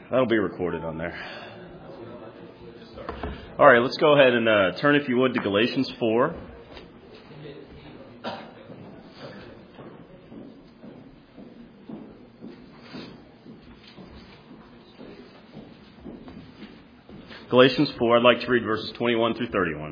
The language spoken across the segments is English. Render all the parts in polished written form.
That'll be recorded on there. All right, let's go ahead and turn, if you would, to Galatians 4. Galatians 4, I'd like to read verses 21 through 31.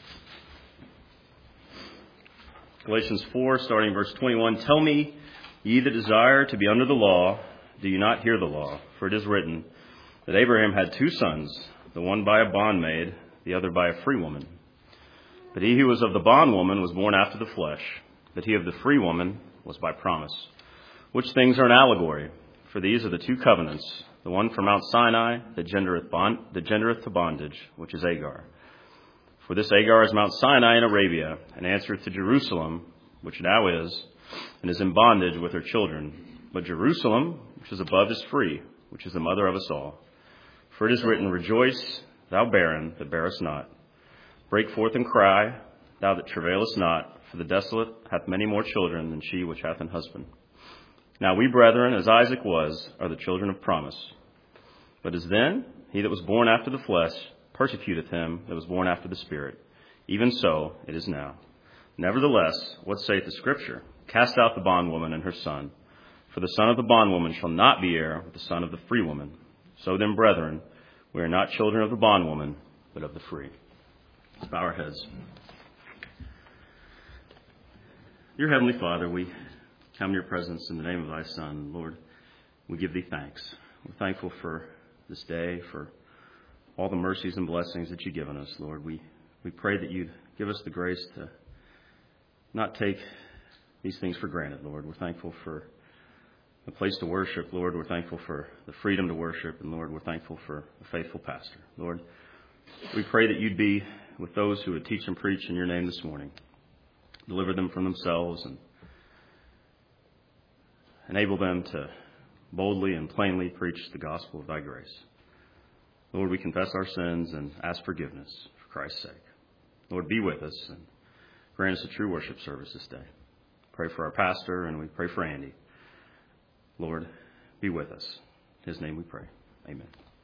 Galatians 4, starting verse 21. Tell me, ye that desire to be under the law, do you not hear the law? For it is written that Abraham had two sons, the one by a bondmaid, the other by a free woman. But he who was of the bondwoman was born after the flesh, but he of the free woman was by promise. Which things are an allegory? For these are the two covenants, the one from Mount Sinai that gendereth to bondage, which is Agar. For this Agar is Mount Sinai in Arabia, and answereth to Jerusalem, which now is, and is in bondage with her children. But Jerusalem, which is above, is free, which is the mother of us all. For it is written, Rejoice, thou barren that bearest not. Break forth and cry, thou that travailest not, for the desolate hath many more children than she which hath an husband. Now we, brethren, as Isaac was, are the children of promise. But as then, he that was born after the flesh persecuteth him that was born after the Spirit. Even so it is now. Nevertheless, what saith the Scripture? Cast out the bondwoman and her son. For the son of the bondwoman shall not be heir with the son of the free woman. So then, brethren, we are not children of the bondwoman, but of the free. Let's bow our heads. Dear Heavenly Father, we come to your presence in the name of thy Son. Lord, we give thee thanks. We're thankful for this day, for all the mercies and blessings that you've given us, Lord. We pray that you'd give us the grace to not take these things for granted, Lord. We're thankful for a place to worship, Lord. We're thankful for the freedom to worship, and Lord, we're thankful for a faithful pastor. Lord, we pray that you'd be with those who would teach and preach in your name this morning. Deliver them from themselves and enable them to boldly and plainly preach the gospel of thy grace. Lord, we confess our sins and ask forgiveness for Christ's sake. Lord, be with us and grant us a true worship service this day. Pray for our pastor, and we pray for Andy. Lord, be with us. In his name we pray. Amen.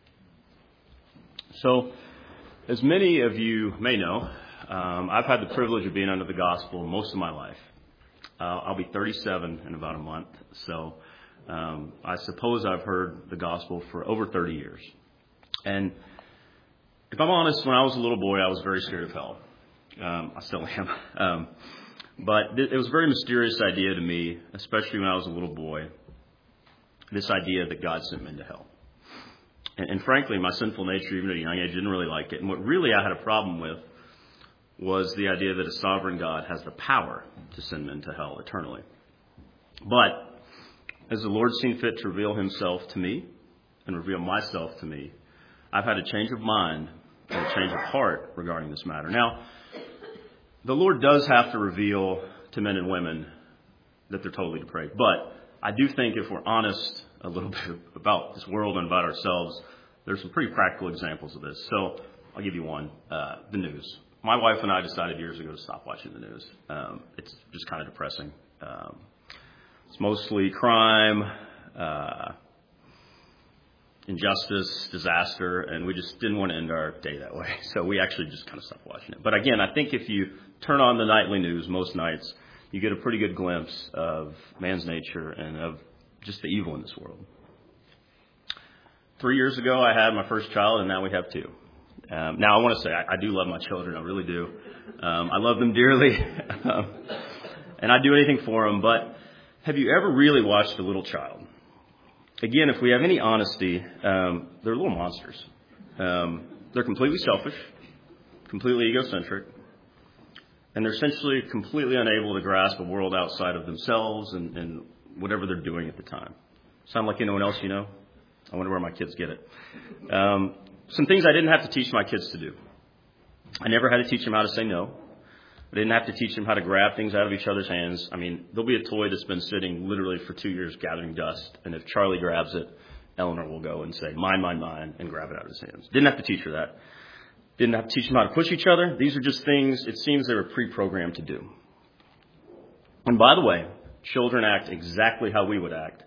So, as many of you may know, I've had the privilege of being under the gospel most of my life. I'll be 37 in about a month, so I suppose I've heard the gospel for over 30 years. And if I'm honest, when I was a little boy, I was very scared of hell. I still am. But it was a very mysterious idea to me, especially when I was a little boy, this idea that God sent men to hell. And frankly, my sinful nature, even at a young age, didn't really like it. And what really I had a problem with was the idea that a sovereign God has the power to send men to hell eternally. But as the Lord seen fit to reveal himself to me and reveal myself to me, I've had a change of mind and a change of heart regarding this matter. Now, the Lord does have to reveal to men and women that they're totally depraved. But I do think if we're honest a little bit about this world and about ourselves, there's some pretty practical examples of this. So I'll give you one, the news. My wife and I decided years ago to stop watching the news. It's just kind of depressing. It's mostly crime, injustice, disaster, and we just didn't want to end our day that way. So we actually just kind of stopped watching it. But again, I think if you turn on the nightly news most nights, you get a pretty good glimpse of man's nature and of just the evil in this world. 3 years ago, I had my first child, and now we have two. Now, I want to say I do love my children. I really do. I love them dearly, and I'd do anything for them. But have you ever really watched a little child? Again, if we have any honesty, they're little monsters. They're completely selfish, completely egocentric, and they're essentially completely unable to grasp a world outside of themselves and whatever they're doing at the time. Sound like anyone else you know? I wonder where my kids get it. Some things I didn't have to teach my kids to do. I never had to teach them how to say no. I didn't have to teach them how to grab things out of each other's hands. I mean, there'll be a toy that's been sitting literally for 2 years gathering dust, and if Charlie grabs it, Eleanor will go and say, mine, mine, mine, and grab it out of his hands. Didn't have to teach her that. Didn't have to teach them how to push each other. These are just things, it seems they were pre-programmed to do. And by the way, children act exactly how we would act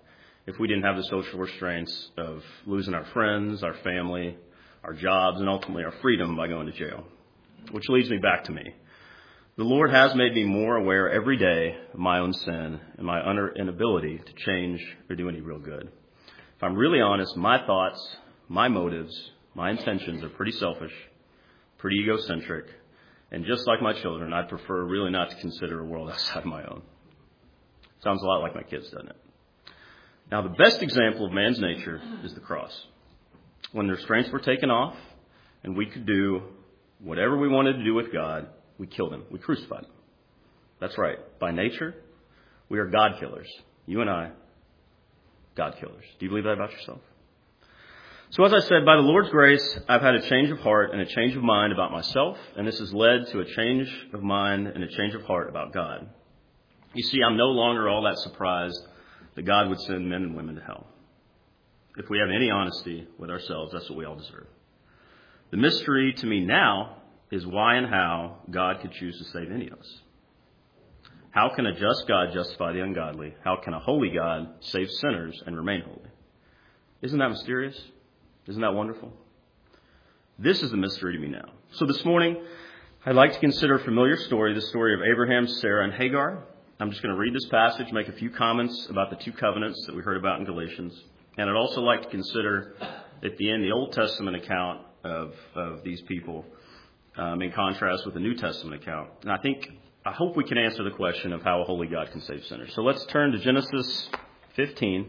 if we didn't have the social restraints of losing our friends, our family, our jobs, and ultimately our freedom by going to jail. Which leads me back to me. The Lord has made me more aware every day of my own sin and my inability to change or do any real good. If I'm really honest, my thoughts, my motives, my intentions are pretty selfish, pretty egocentric, and just like my children, I'd prefer really not to consider a world outside my own. Sounds a lot like my kids, doesn't it? Now, the best example of man's nature is the cross. When the restraints were taken off and we could do whatever we wanted to do with God, we killed him. We crucified him. That's right. By nature, we are God killers. You and I, God killers. Do you believe that about yourself? So as I said, by the Lord's grace, I've had a change of heart and a change of mind about myself, and this has led to a change of mind and a change of heart about God. You see, I'm no longer all that surprised that God would send men and women to hell. If we have any honesty with ourselves, that's what we all deserve. The mystery to me now is why and how God could choose to save any of us. How can a just God justify the ungodly? How can a holy God save sinners and remain holy? Isn't that mysterious? Isn't that wonderful? This is the mystery to me now. So this morning, I'd like to consider a familiar story, the story of Abraham, Sarah, and Hagar. I'm just going to read this passage, make a few comments about the two covenants that we heard about in Galatians. And I'd also like to consider at the end the Old Testament account of these people in contrast with the New Testament account. And I hope we can answer the question of how a holy God can save sinners. So let's turn to Genesis 15.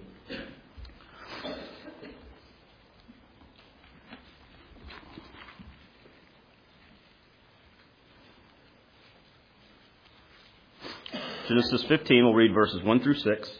Genesis 15, we'll read verses 1 through 6.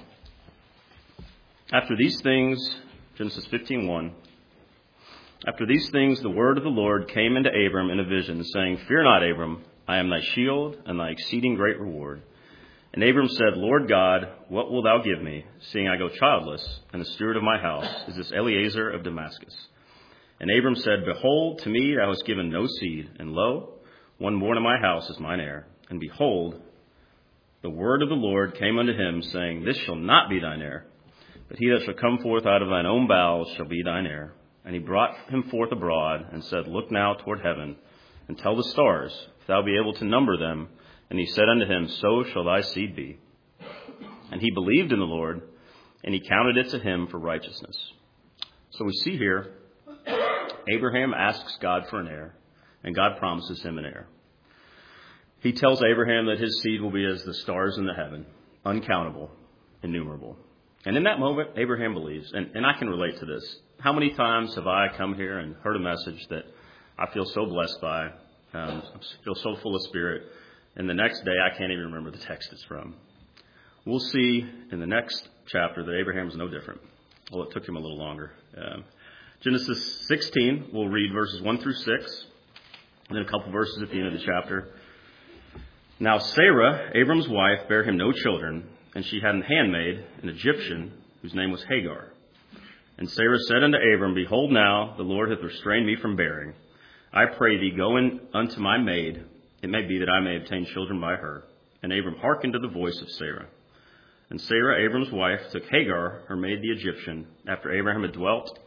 After these things, Genesis 15:1. After these things, the word of the Lord came into Abram in a vision, saying, Fear not, Abram, I am thy shield and thy exceeding great reward. And Abram said, Lord God, what wilt thou give me, seeing I go childless, and the steward of my house is this Eliezer of Damascus? And Abram said, Behold, to me thou hast given no seed, and lo, one born in my house is mine heir. And behold, the word of the Lord came unto him, saying, This shall not be thine heir, but he that shall come forth out of thine own bowels shall be thine heir. And he brought him forth abroad, and said, Look now toward heaven, and tell the stars, if thou be able to number them. And he said unto him, So shall thy seed be. And he believed in the Lord, and he counted it to him for righteousness. So we see here, Abraham asks God for an heir, and God promises him an heir. He tells Abraham that his seed will be as the stars in the heaven, uncountable, innumerable. And in that moment, Abraham believes, and I can relate to this. How many times have I come here and heard a message that I feel so blessed by, I feel so full of spirit, and the next day I can't even remember the text it's from. We'll see in the next chapter that Abraham is no different. Well, it took him a little longer. Genesis 16, we'll read verses 1 through 6, and then a couple verses at the end of the chapter. Now Sarah, Abram's wife, bare him no children, and she had an handmaid, an Egyptian, whose name was Hagar. And Sarah said unto Abram, Behold now, the Lord hath restrained me from bearing. I pray thee, go in unto my maid. It may be that I may obtain children by her. And Abram hearkened to the voice of Sarah. And Sarah, Abram's wife, took Hagar, her maid the Egyptian, after Abraham had dwelt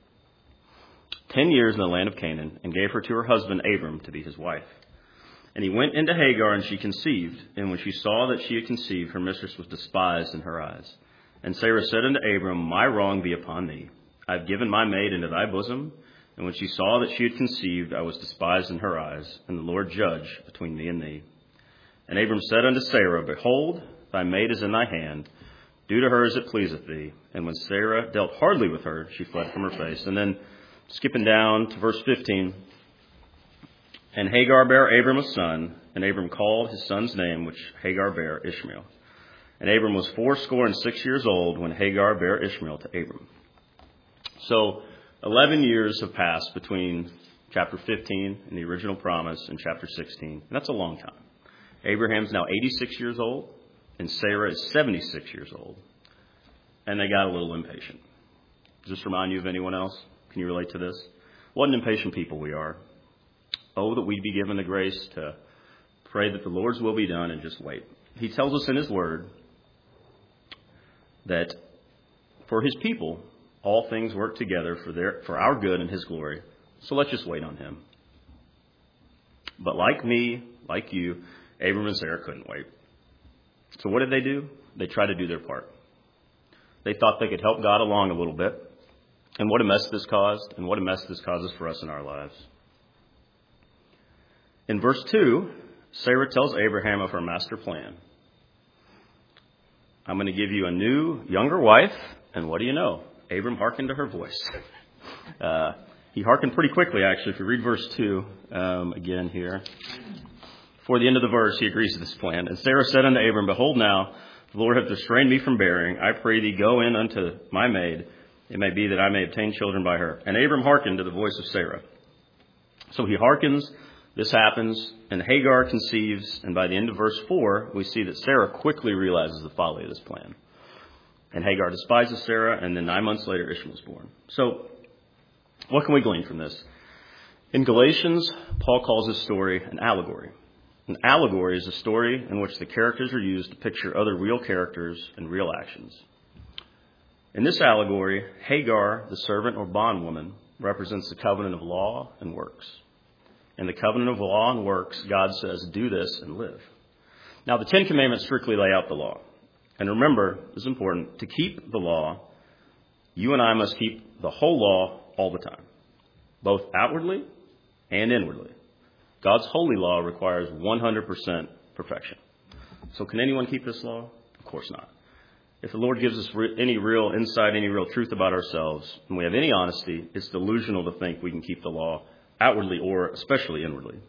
10 years in the land of Canaan, and gave her to her husband Abram to be his wife. And he went into Hagar, and she conceived. And when she saw that she had conceived, her mistress was despised in her eyes. And Sarah said unto Abram, My wrong be upon thee. I have given my maid into thy bosom. And when she saw that she had conceived, I was despised in her eyes. And the Lord judge between me and thee. And Abram said unto Sarah, Behold, thy maid is in thy hand. Do to her as it pleaseth thee. And when Sarah dealt hardly with her, she fled from her face. And then skipping down to verse 15. And Hagar bare Abram a son, and Abram called his son's name, which Hagar bare, Ishmael. And Abram was 86 years old when Hagar bare Ishmael to Abram. So 11 years have passed between chapter 15 and the original promise and chapter 16. And that's a long time. Abraham's now 86 years old, and Sarah is 76 years old. And they got a little impatient. Does this remind you of anyone else? Can you relate to this? What an impatient people we are. Oh, that we'd be given the grace to pray that the Lord's will be done and just wait. He tells us in his word that for his people, all things work together for our good and his glory. So let's just wait on him. But like me, like you, Abram and Sarah couldn't wait. So what did they do? They tried to do their part. They thought they could help God along a little bit. And what a mess this caused, and what a mess this causes for us in our lives. In verse 2, Sarah tells Abraham of her master plan. I'm going to give you a new, younger wife, and what do you know? Abram hearkened to her voice. He hearkened pretty quickly, actually. If you read verse 2 again here. Before the end of the verse, he agrees to this plan. And Sarah said unto Abram, Behold now, the Lord hath restrained me from bearing. I pray thee, go in unto my maid. It may be that I may obtain children by her. And Abram hearkened to the voice of Sarah. So he hearkens, this happens, and Hagar conceives. And by the end of verse 4, we see that Sarah quickly realizes the folly of this plan. And Hagar despises Sarah, and then 9 months later, Ishmael is born. So what can we glean from this? In Galatians, Paul calls this story an allegory. An allegory is a story in which the characters are used to picture other real characters and real actions. In this allegory, Hagar, the servant or bondwoman, represents the covenant of law and works. In the covenant of law and works, God says, do this and live. Now, the Ten Commandments strictly lay out the law. And remember, this is important, to keep the law, you and I must keep the whole law all the time, both outwardly and inwardly. God's holy law requires 100% perfection. So can anyone keep this law? Of course not. If the Lord gives us any real insight, any real truth about ourselves, and we have any honesty, it's delusional to think we can keep the law outwardly or especially inwardly.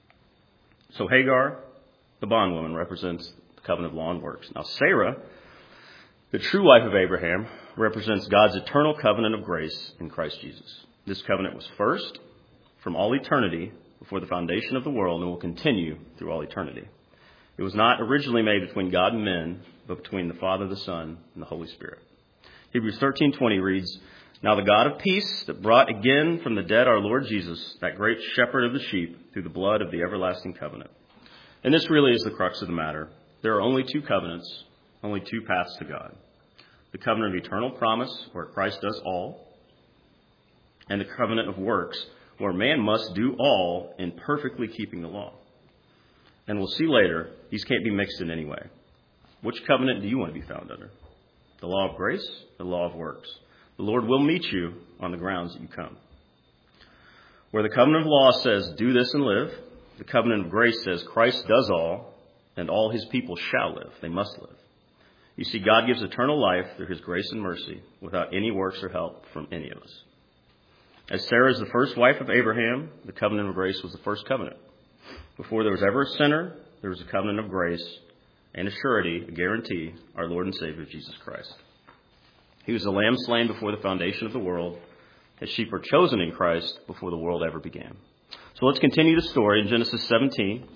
So Hagar, the bondwoman, represents the covenant of law and works. Now Sarah, the true wife of Abraham, represents God's eternal covenant of grace in Christ Jesus. This covenant was first from all eternity before the foundation of the world and will continue through all eternity. It was not originally made between God and men, but between the Father, the Son, and the Holy Spirit. Hebrews 13:20 reads, Now the God of peace that brought again from the dead our Lord Jesus, that great shepherd of the sheep, through the blood of the everlasting covenant. And this really is the crux of the matter. There are only two covenants, only two paths to God. The covenant of eternal promise, where Christ does all, and the covenant of works, where man must do all in perfectly keeping the law. And we'll see later, these can't be mixed in any way. Which covenant do you want to be found under? The law of grace, the law of works. The Lord will meet you on the grounds that you come. Where the covenant of law says, do this and live, the covenant of grace says, Christ does all, and all his people shall live. They must live. You see, God gives eternal life through his grace and mercy without any works or help from any of us. As Sarah is the first wife of Abraham, the covenant of grace was the first covenant. Before there was ever a sinner, there was a covenant of grace and a surety, a guarantee, our Lord and Savior, Jesus Christ. He was the lamb slain before the foundation of the world. His sheep were chosen in Christ before the world ever began. So let's continue the story in Genesis 17.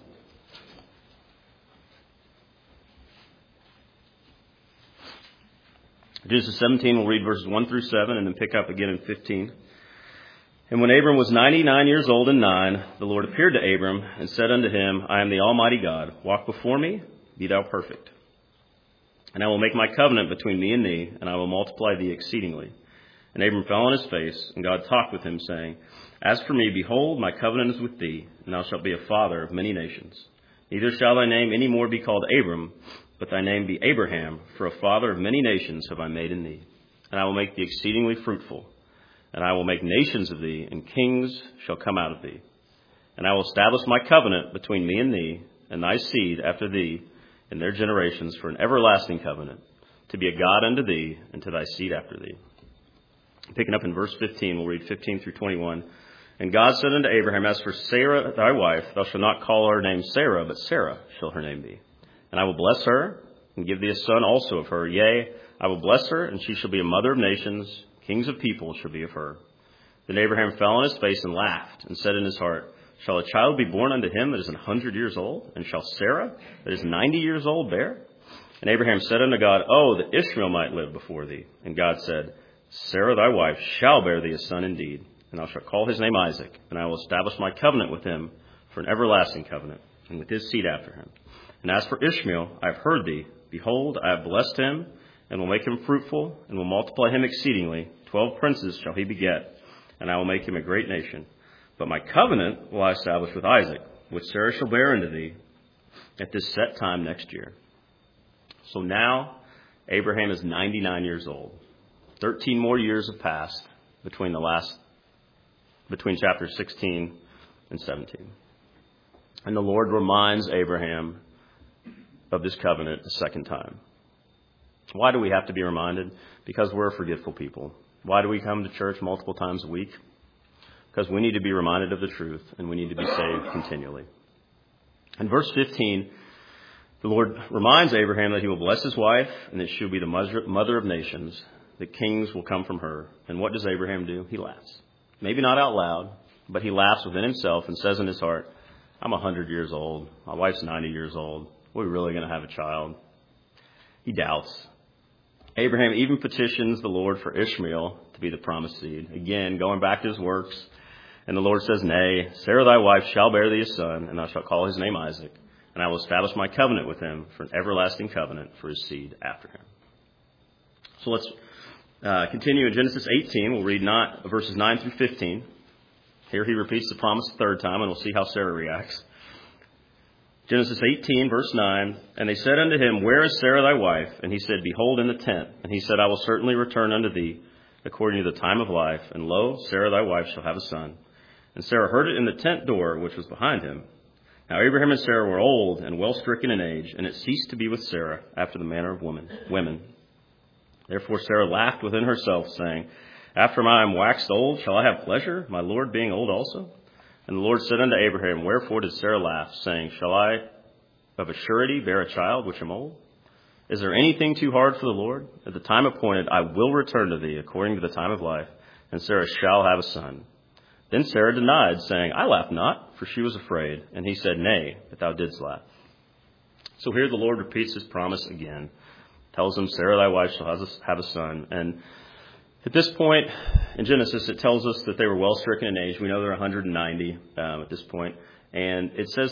Genesis 17, we'll read verses 1 through 7 and then pick up again in 15. And when Abram was 99 years old and 9, the Lord appeared to Abram and said unto him, I am the Almighty God. Walk before me, be thou perfect. And I will make my covenant between me and thee, and I will multiply thee exceedingly. And Abram fell on his face, and God talked with him, saying, As for me, behold, my covenant is with thee, and thou shalt be a father of many nations. Neither shall thy name any more be called Abram, but thy name be Abraham, for a father of many nations have I made in thee. And I will make thee exceedingly fruitful. And I will make nations of thee, and kings shall come out of thee. And I will establish my covenant between me and thee, and thy seed after thee, in their generations, for an everlasting covenant, to be a God unto thee, and to thy seed after thee. Picking up in verse 15, we'll read 15 through 21. And God said unto Abraham, As for Sarah thy wife, thou shalt not call her name Sarah, but Sarah shall her name be. And I will bless her, and give thee a son also of her. Yea, I will bless her, and she shall be a mother of nations. Kings of people shall be of her. Then Abraham fell on his face and laughed, and said in his heart, Shall a child be born unto him that is 100 years old? And shall Sarah, that is 90 years old, bear? And Abraham said unto God, Oh, that Ishmael might live before thee. And God said, Sarah thy wife shall bear thee a son indeed, and thou shalt call his name Isaac, and I will establish my covenant with him for an everlasting covenant, and with his seed after him. And as for Ishmael, I have heard thee. Behold, I have blessed him, and will make him fruitful, and will multiply him exceedingly. 12 princes shall he beget, and I will make him a great nation. But my covenant will I establish with Isaac, which Sarah shall bear unto thee at this set time next year. So now Abraham is 99 years old. 13 more years have passed between chapters 16 and 17. And the Lord reminds Abraham of this covenant a second time. Why do we have to be reminded? Because we're a forgetful people. Why do we come to church multiple times a week? Because we need to be reminded of the truth, and we need to be saved continually. In verse 15, the Lord reminds Abraham that he will bless his wife, and that she will be the mother of nations. The kings will come from her. And what does Abraham do? He laughs. Maybe not out loud, but he laughs within himself and says in his heart, I'm 100 years old. My wife's 90 years old. Are we really going to have a child? He doubts. Abraham even petitions the Lord for Ishmael to be the promised seed. Again, going back to his works. And the Lord says, Nay, Sarah thy wife shall bear thee a son, and thou shalt call his name Isaac. And I will establish my covenant with him for an everlasting covenant for his seed after him. So let's continue in Genesis 18. We'll read verses 9 through 15. Here he repeats the promise a third time, and we'll see how Sarah reacts. Genesis 18, verse 9, And they said unto him, Where is Sarah thy wife? And he said, Behold, in the tent. And he said, I will certainly return unto thee according to the time of life. And lo, Sarah thy wife shall have a son. And Sarah heard it in the tent door, which was behind him. Now Abraham and Sarah were old and well stricken in age, and it ceased to be with Sarah after the manner of women. Therefore Sarah laughed within herself, saying, After I am waxed old, shall I have pleasure, my Lord being old also? And the Lord said unto Abraham, Wherefore did Sarah laugh, saying, Shall I of a surety bear a child which am old? Is there anything too hard for the Lord? At the time appointed I will return to thee according to the time of life, and Sarah shall have a son. Then Sarah denied, saying, I laughed not, for she was afraid. And he said, Nay, but thou didst laugh. So here the Lord repeats his promise again. Tells him, Sarah thy wife shall have a son. And at this point in Genesis, it tells us that they were well stricken in age. We know they're 190 at this point. And it says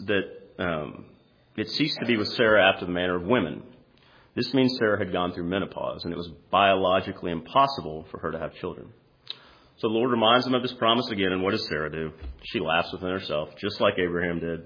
that it ceased to be with Sarah after the manner of women. This means Sarah had gone through menopause, and it was biologically impossible for her to have children. So the Lord reminds them of this promise again, and what does Sarah do? She laughs within herself, just like Abraham did.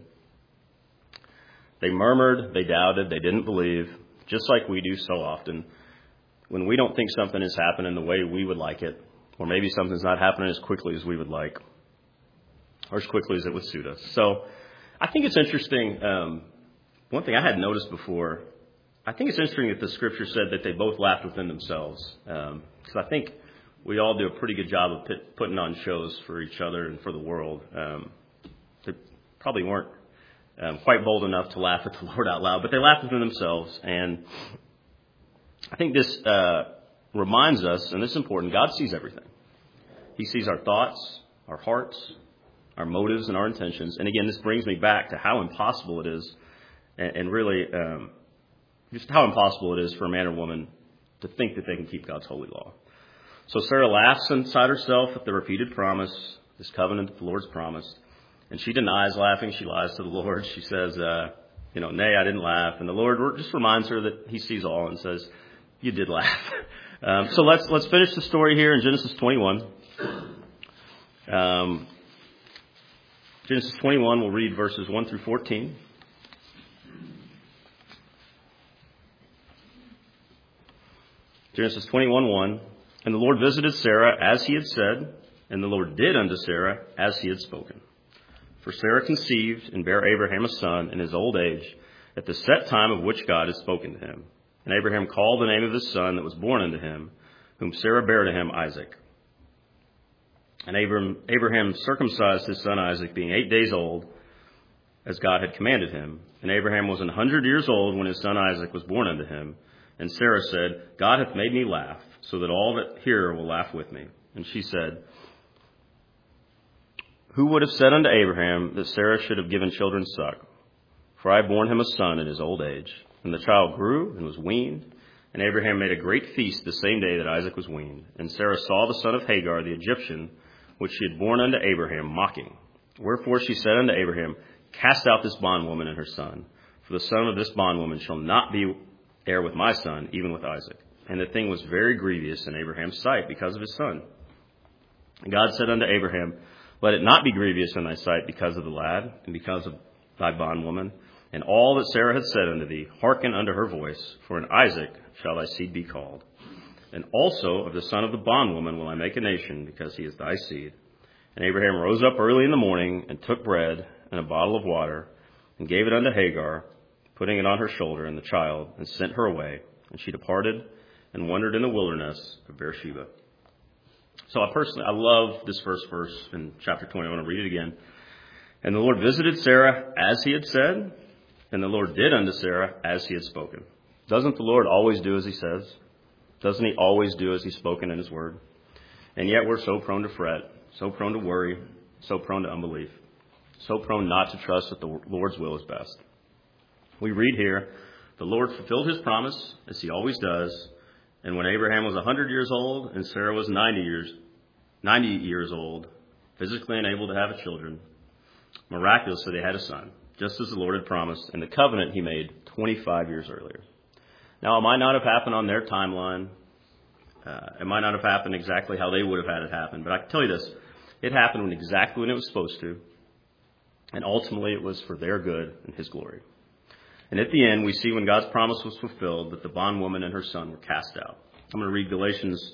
They murmured, they doubted, they didn't believe, just like we do so often. When we don't think something is happening the way we would like it, or maybe something's not happening as quickly as we would like, or as quickly as it would suit us. So I think it's interesting. One thing I hadn't noticed before, I think it's interesting that the scripture said that they both laughed within themselves. Because I think we all do a pretty good job of putting on shows for each other and for the world. They probably weren't quite bold enough to laugh at the Lord out loud, but they laughed within themselves. And I think this reminds us, and this is important, God sees everything. He sees our thoughts, our hearts, our motives, and our intentions. And again, this brings me back to how impossible it is, and really just how impossible it is for a man or woman to think that they can keep God's holy law. So Sarah laughs inside herself at the repeated promise, this covenant that the Lord's promised. And she denies laughing. She lies to the Lord. She says, nay, I didn't laugh. And the Lord just reminds her that he sees all and says, you did laugh. So let's finish the story here in Genesis 21. Genesis 21, we'll read verses 1 through 14. Genesis 21:1. And the Lord visited Sarah as he had said, and the Lord did unto Sarah as he had spoken. For Sarah conceived and bare Abraham a son in his old age, at the set time of which God had spoken to him. And Abraham called the name of his son that was born unto him, whom Sarah bare to him, Isaac. And Abraham circumcised his son Isaac, being 8 days old, as God had commanded him. And Abraham was 100 years old when his son Isaac was born unto him. And Sarah said, God hath made me laugh, so that all that hear will laugh with me. And she said, Who would have said unto Abraham that Sarah should have given children suck? For I have borne him a son in his old age. And the child grew and was weaned. And Abraham made a great feast the same day that Isaac was weaned. And Sarah saw the son of Hagar, the Egyptian, which she had borne unto Abraham, mocking. Wherefore she said unto Abraham, Cast out this bondwoman and her son, for the son of this bondwoman shall not be heir with my son, even with Isaac. And the thing was very grievous in Abraham's sight because of his son. And God said unto Abraham, let it not be grievous in thy sight because of the lad, and because of thy bondwoman, and all that Sarah hath said unto thee, hearken unto her voice, for in Isaac shall thy seed be called. And also of the son of the bondwoman will I make a nation, because he is thy seed. And Abraham rose up early in the morning, and took bread and a bottle of water, and gave it unto Hagar, putting it on her shoulder and the child, and sent her away. And she departed and wandered in the wilderness of Beersheba. So I love this first verse in chapter 20. I want to read it again. And the Lord visited Sarah as he had said, and the Lord did unto Sarah as he had spoken. Doesn't the Lord always do as he says? Doesn't he always do as he's spoken in his word? And yet we're so prone to fret, so prone to worry, so prone to unbelief, so prone not to trust that the Lord's will is best. We read here, the Lord fulfilled his promise, as he always does. And when Abraham was 100 years old and Sarah was 90 years old, physically unable to have children, miraculously they had a son, just as the Lord had promised in the covenant he made 25 years earlier. Now, it might not have happened on their timeline. It might not have happened exactly how they would have had it happen. But I can tell you this, it happened exactly when it was supposed to. And ultimately it was for their good and his glory. And at the end, we see when God's promise was fulfilled that the bondwoman and her son were cast out. I'm going to read Galatians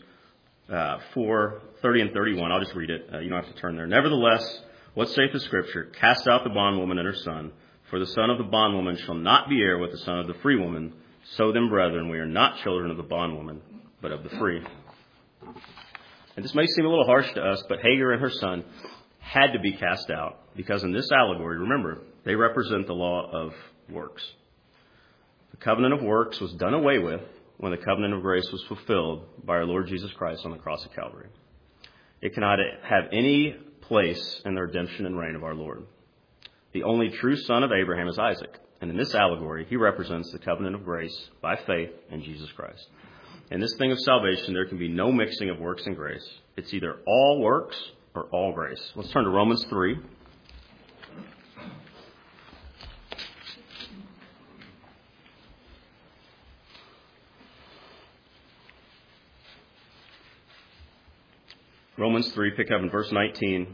4:30 and 31. I'll just read it. You don't have to turn there. Nevertheless, what saith the Scripture? Cast out the bondwoman and her son, for the son of the bondwoman shall not be heir with the son of the free woman. So then, brethren, we are not children of the bondwoman, but of the free. And this may seem a little harsh to us, but Hagar and her son had to be cast out because in this allegory, remember, they represent the law of works. The covenant of works was done away with when the covenant of grace was fulfilled by our Lord Jesus Christ on the cross of Calvary. It cannot have any place in the redemption and reign of our Lord. The only true son of Abraham is Isaac. And in this allegory, he represents the covenant of grace by faith in Jesus Christ. In this thing of salvation, there can be no mixing of works and grace. It's either all works or all grace. Let's turn to Romans 3. Romans 3, pick up in verse 19.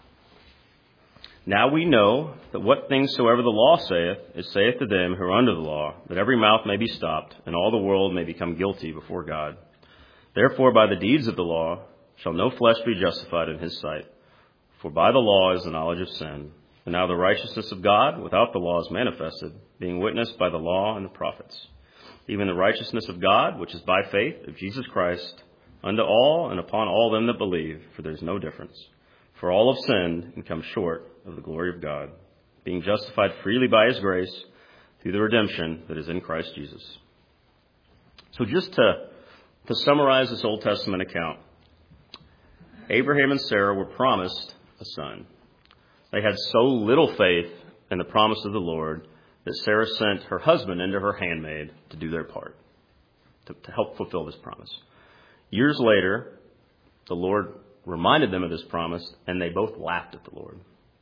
Now we know that what things soever the law saith, it saith to them who are under the law, that every mouth may be stopped, and all the world may become guilty before God. Therefore by the deeds of the law shall no flesh be justified in his sight. For by the law is the knowledge of sin. And now the righteousness of God without the law is manifested, being witnessed by the law and the prophets. Even the righteousness of God, which is by faith of Jesus Christ, unto all and upon all them that believe, for there is no difference. For all have sinned and come short of the glory of God, being justified freely by his grace through the redemption that is in Christ Jesus. So just to summarize this Old Testament account, Abraham and Sarah were promised a son. They had so little faith in the promise of the Lord that Sarah sent her husband into her handmaid to do their part, to help fulfill this promise. Years later, the Lord reminded them of this promise, and they both laughed at the Lord.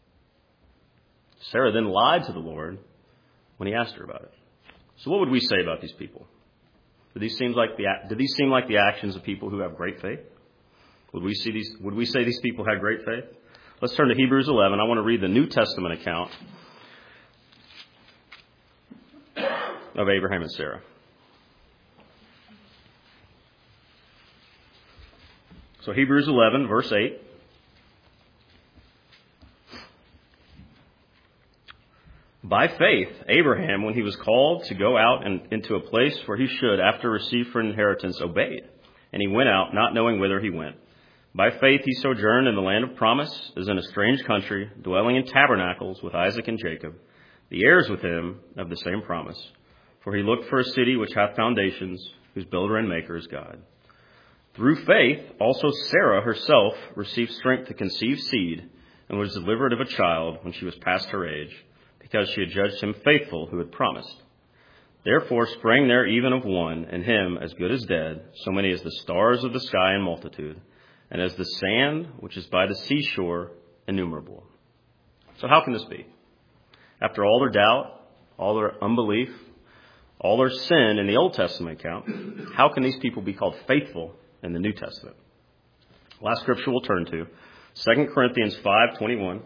Sarah then lied to the Lord when he asked her about it. So what would we say about these people? Do these seem like the actions of people who have great faith? Would we say these people had great faith? Let's turn to Hebrews 11. I want to read the New Testament account of Abraham and Sarah. So Hebrews 11, verse 8. By faith, Abraham, when he was called to go out and into a place where he should, after receive for an inheritance, obeyed. And he went out, not knowing whither he went. By faith he sojourned in the land of promise, as in a strange country, dwelling in tabernacles with Isaac and Jacob, the heirs with him of the same promise. For he looked for a city which hath foundations, whose builder and maker is God. Through faith, also Sarah herself received strength to conceive seed, and was delivered of a child when she was past her age, because she had judged him faithful who had promised. Therefore sprang there even of one, and him as good as dead, so many as the stars of the sky in multitude, and as the sand which is by the seashore innumerable. So how can this be? After all their doubt, all their unbelief, all their sin in the Old Testament account, how can these people be called faithful in the New Testament? Last scripture we'll turn to, 2 Corinthians 5:21.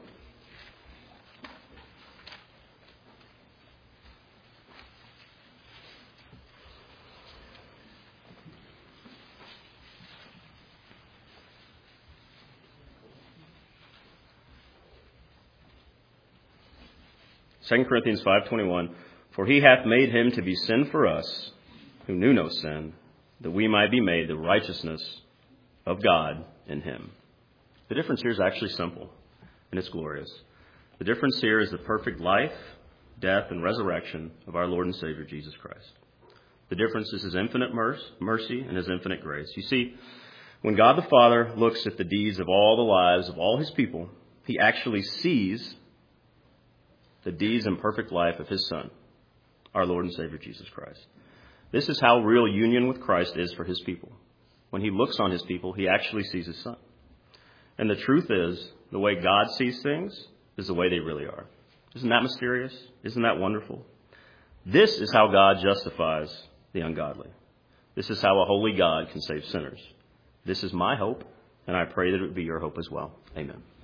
2 Corinthians 5:21, for he hath made him to be sin for us, who knew no sin, that we might be made the righteousness of God in him. The difference here is actually simple, and it's glorious. The difference here is the perfect life, death, and resurrection of our Lord and Savior, Jesus Christ. The difference is his infinite mercy and his infinite grace. You see, when God the Father looks at the deeds of all the lives of all his people, he actually sees the deeds and perfect life of his Son, our Lord and Savior, Jesus Christ. This is how real union with Christ is for his people. When he looks on his people, he actually sees his Son. And the truth is, the way God sees things is the way they really are. Isn't that mysterious? Isn't that wonderful? This is how God justifies the ungodly. This is how a holy God can save sinners. This is my hope, and I pray that it would be your hope as well. Amen.